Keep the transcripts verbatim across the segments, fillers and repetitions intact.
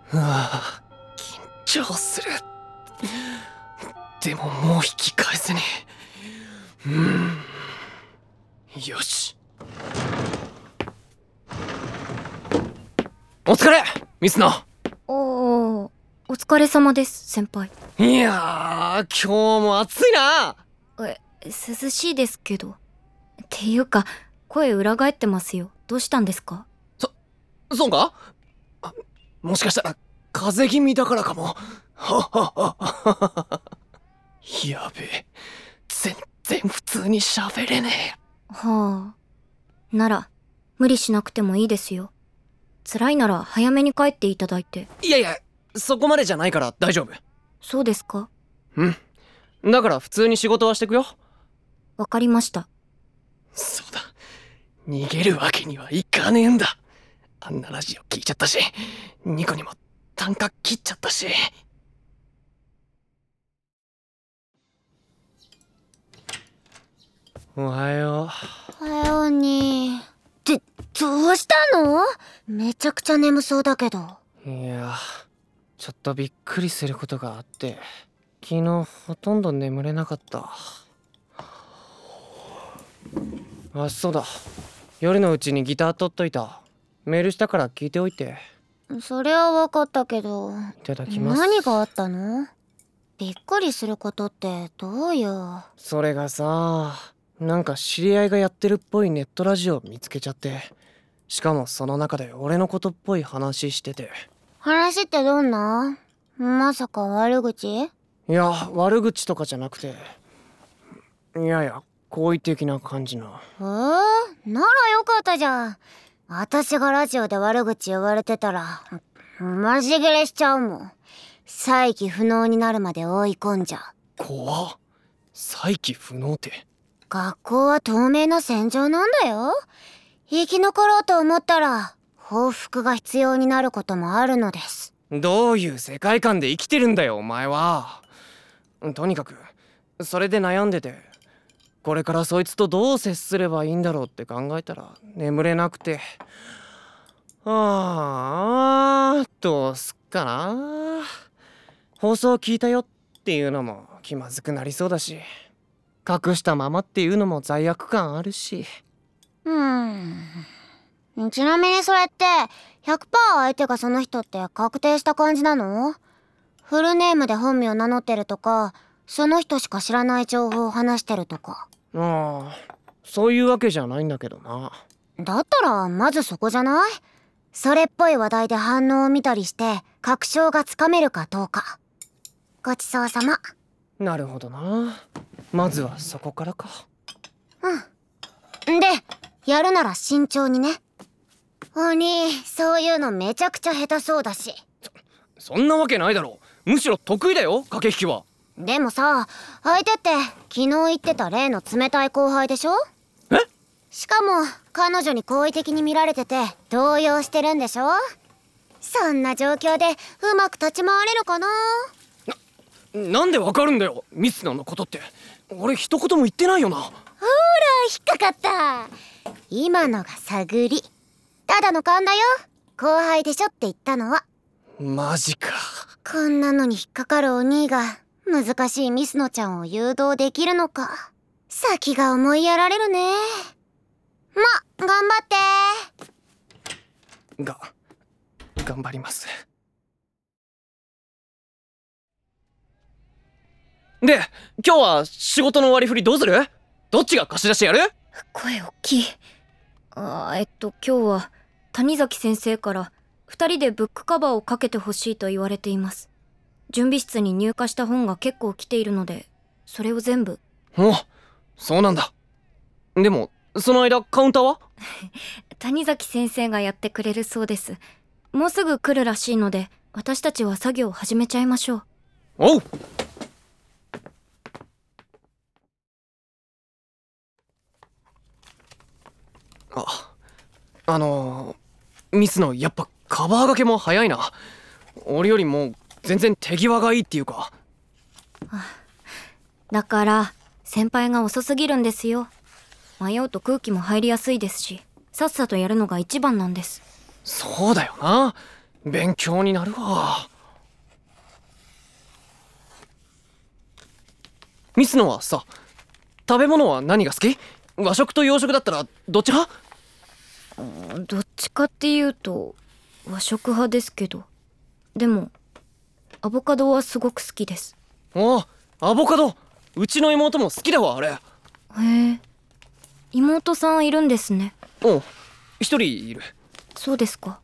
うわ緊張する。でももう引き返せねえ。うんよし。お疲れミスナ。 おー、お疲れ様です先輩。 いやー今日も暑いな。 え、涼しいですけど。っていうか声裏返ってますよ。どうしたんですか？ そそうか。あ、もしかしたら風邪気味だからかも。はははは。やべえ、全然普通に喋れねえ。 はあ、なら無理しなくてもいいですよ。辛いなら早めに帰っていただいて。 いやいや、そこまでじゃないから大丈夫。 そうですか？ うん、だから普通に仕事はしてくよ。 わかりました。 そうだ、逃げるわけにはいかねえんだ。あんなラジオ聞いちゃったし、ニコにも単価切っちゃったし。おはよう。おはように。ってどうしたの？めちゃくちゃ眠そうだけど。 う。いや、ちょっとびっくりすることがあって、昨日ほとんど眠れなかった。あ、そうだ、夜のうちにギター取っといた。メールしたから聞いておいて。 それは分かったけど。 いただきます。 何があったの？びっくりすることってどういう？ それがさ、なんか知り合いがやってるっぽいネットラジオ見つけちゃって、しかもその中で俺のことっぽい話してて。 話ってどんな？まさか悪口？ いや、悪口とかじゃなくて、いやいや好意的な感じの。 えー、ならよかったじゃん。私がラジオで悪口言われてたらマジギレしちゃうもん。再起不能になるまで追い込んじゃう。 怖っ。再起不能って。 学校は透明な戦場なんだよ。生き残ろうと思ったら報復が必要になることもあるのです。 どういう世界観で生きてるんだよお前は。とにかくそれで悩んでて、これからそいつとどう接すればいいんだろうって考えたら眠れなくて、ああどうすっかな。放送聞いたよっていうのも気まずくなりそうだし、隠したままっていうのも罪悪感あるし。 うーん。ちなみにそれって ひゃくパーセント 相手がその人って確定した感じなの？フルネームで本名名乗ってるとか、その人しか知らない情報を話してるとか。 ああ、そういうわけじゃないんだけどな。 だったらまずそこじゃない？それっぽい話題で反応を見たりして確証がつかめるかどうか。ごちそうさま。 なるほどな。まずはそこからか。 うん。で、やるなら慎重にね。お兄、そういうのめちゃくちゃ下手そうだし。 そ、そんなわけないだろ。むしろ得意だよ駆け引きは。 でもさ、相手って昨日言ってた例の冷たい後輩でしょ？ え？しかも彼女に好意的に見られてて動揺してるんでしょ？そんな状況でうまく立ち回れるかな？ な、なんでわかるんだよミスナのことって。俺一言も言ってないよな。ほら引っかかった。今のが探り。ただの勘だよ。後輩でしょって言ったのは。 マジか。 こんなのに引っかかるお兄が難しいミスノちゃんを誘導できるのか。先が思いやられるね。ま、頑張ってが頑張ります。で、今日は仕事の割り振りどうする？どっちが貸し出しやる？ 声大きい。あーえっと今日は谷崎先生からふたりでブックカバーをかけてほしいと言われています。準備室に入荷した本が結構来ているので、それを全部。 お、そうなんだ。でもその間カウンターは？ 谷崎先生がやってくれるそうです。もうすぐ来るらしいので、私たちは作業を始めちゃいましょう。 おう。あ、あのー、ミスのやっぱカバー掛けも早いな。俺よりも全然手際がいいっていうか。 だから先輩が遅すぎるんですよ。迷うと空気も入りやすいですし、さっさとやるのが一番なんです。 そうだよな。 勉強になるわ。ミスノはさ、食べ物は何が好き？和食と洋食だったらどっち派？ どっちかっていうと和食派ですけど、でもアボカドはすごく好きです。 ああ、アボカド、うちの妹も好きだわあれ。 へえ、妹さんいるんですね。 うん、一人いる。 そうですか。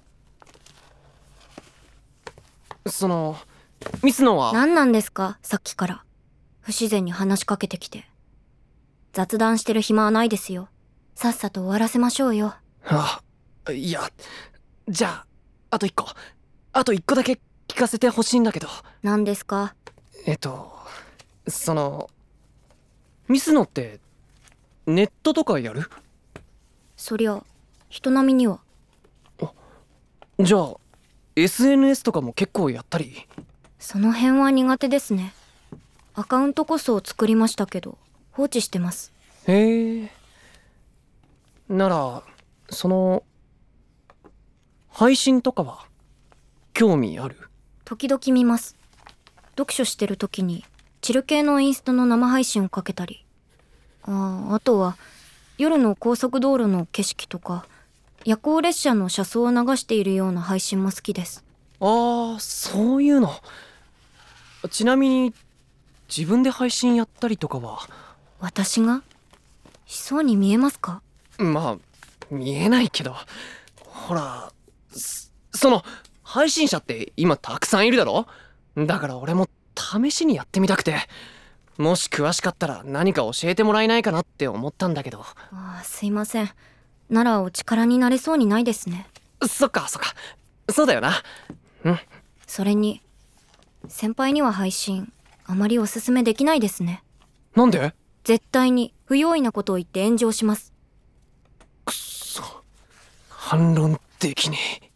そのミスノは何なんですか、さっきから不自然に話しかけてきて。雑談してる暇はないですよ。さっさと終わらせましょうよ。 あ、いや、じゃああと一個あと一個だけ聞かせてほしいんだけど。 何ですか？ えっとそのミスノってネットとかやる？ そりゃ人並みには。 じゃあ エスエヌエス とかも結構やったり？ その辺は苦手ですね。アカウントこそ作りましたけど放置してます。 へえ。ならその配信とかは興味ある？ 時々見ます。読書してる時にチル系のインスタの生配信をかけたり、ああ、あとは夜の高速道路の景色とか夜行列車の車窓を流しているような配信も好きです。 ああ、そういうの。ちなみに自分で配信やったりとかは？ 私がしそうに見えますか？ まあ見えないけど、ほらそその配信者って今たくさんいるだろ。だから俺も試しにやってみたくて、もし詳しかったら何か教えてもらえないかなって思ったんだけど。 ああ、すいません。ならお力になれそうにないですね。 そっかそっか、そうだよな。うん。 それに先輩には配信あまりおすすめできないですね。 なんで？ 絶対に不用意なことを言って炎上します。 くっそ、反論できねえ。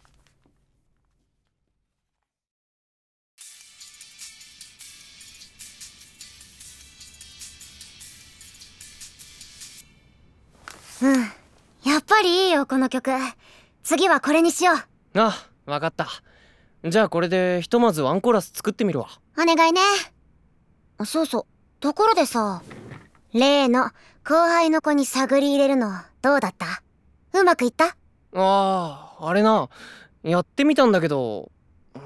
うん、やっぱりいいよこの曲。次はこれにしよう。 あ、わかった。じゃあこれでひとまずワンコーラス作ってみるわ。 お願いね。そうそう、ところでさ、例の後輩の子に探り入れるのどうだった？うまくいった？ ああ、あれな、やってみたんだけど、うん、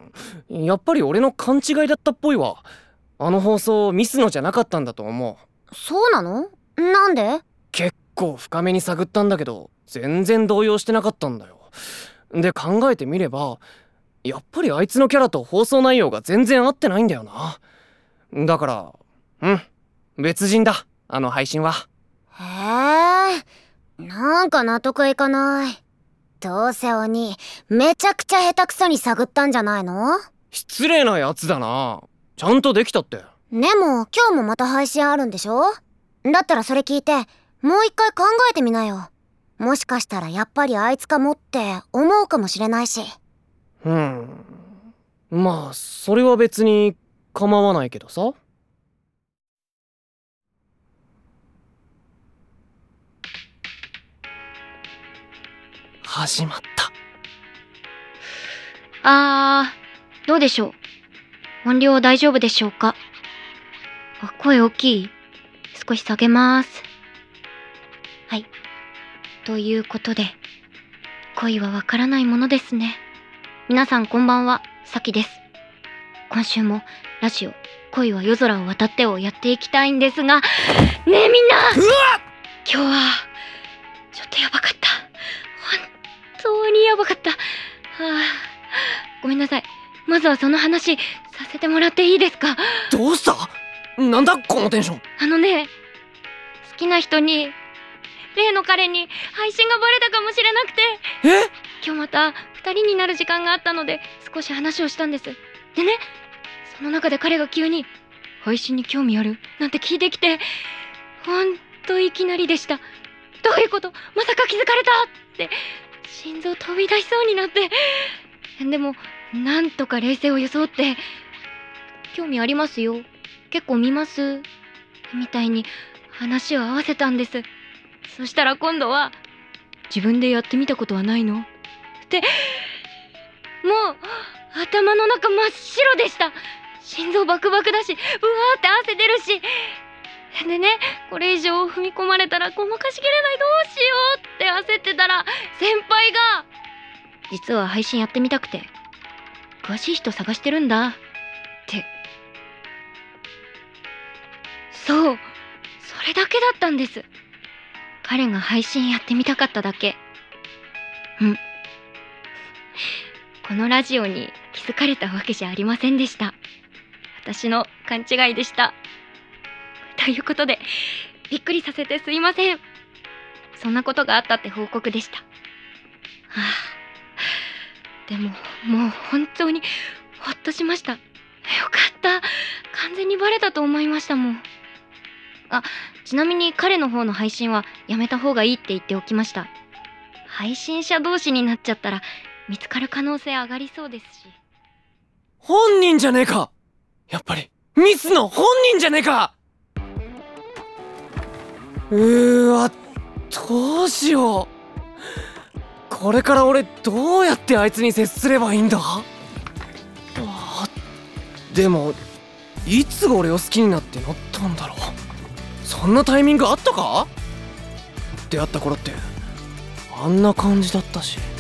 やっぱり俺の勘違いだったっぽいわ。あの放送ミスのじゃなかったんだと思う。そうなの？なんで？ 結構深めに探ったんだけど全然動揺してなかったんだよ。で考えてみればやっぱりあいつのキャラと放送内容が全然合ってないんだよな。だからうん別人だ、あの配信は。 へえ、なんか納得いかない。どうせ鬼めちゃくちゃ下手くそに探ったんじゃないの？ 失礼なやつだな。ちゃんとできたって。 でも今日もまた配信あるんでしょ？だったらそれ聞いてもう一回考えてみなよ。もしかしたらやっぱりあいつかもって思うかもしれないし。 うん、まあそれは別に構わないけどさ。始まった。 あー、どうでしょう。音量大丈夫でしょうか。あ、声大きい？少し下げます。はい。ということで、恋はわからないものですね。皆さんこんばんは、さきです。今週もラジオ恋は夜空を渡ってをやっていきたいんですが、ねえみんな、 うわっ、 今日はちょっとやばかった。本当にやばかった。はあ、ごめんなさい。まずはその話させてもらっていいですか？ どうした？なんだこのテンション。 あのね、好きな人に、例の彼に配信がバレたかもしれなくて、 え？ 今日また二人になる時間があったので少し話をしたんです。でね、その中で彼が急に配信に興味あるなんて聞いてきて、ほんといきなりでした。どういうこと？まさか気づかれたって心臓飛び出しそうになって、でもなんとか冷静を装って、興味ありますよ、結構見ますみたいに話を合わせたんです。そしたら今度は、自分でやってみたことはないのって頭の中真っ白でした。心臓バクバクだし、うわーって汗出るし。でね、これ以上踏み込まれたらごまかしきれない、どうしようって焦ってたら、先輩が実は配信やってみたくて詳しい人探してるんだって。そう、それだけだったんです。彼が配信やってみたかっただけ。うん。このラジオに気づかれたわけじゃありませんでした。私の勘違いでした。ということで、びっくりさせてすいません。そんなことがあったって報告でした。はあ、でももう本当にほっとしました。よかった。完全にバレたと思いましたもん。あ、ちなみに彼の方の配信はやめた方がいいって言っておきました。配信者同士になっちゃったら見つかる可能性上がりそうですし。 本人じゃねえか。やっぱりミスの本人じゃねえか。うーわ、どうしよう。これから俺どうやってあいつに接すればいいんだ。あ、でもいつ俺を好きになってなったんだろう。そんなタイミングあったか。出会った頃ってあんな感じだったし。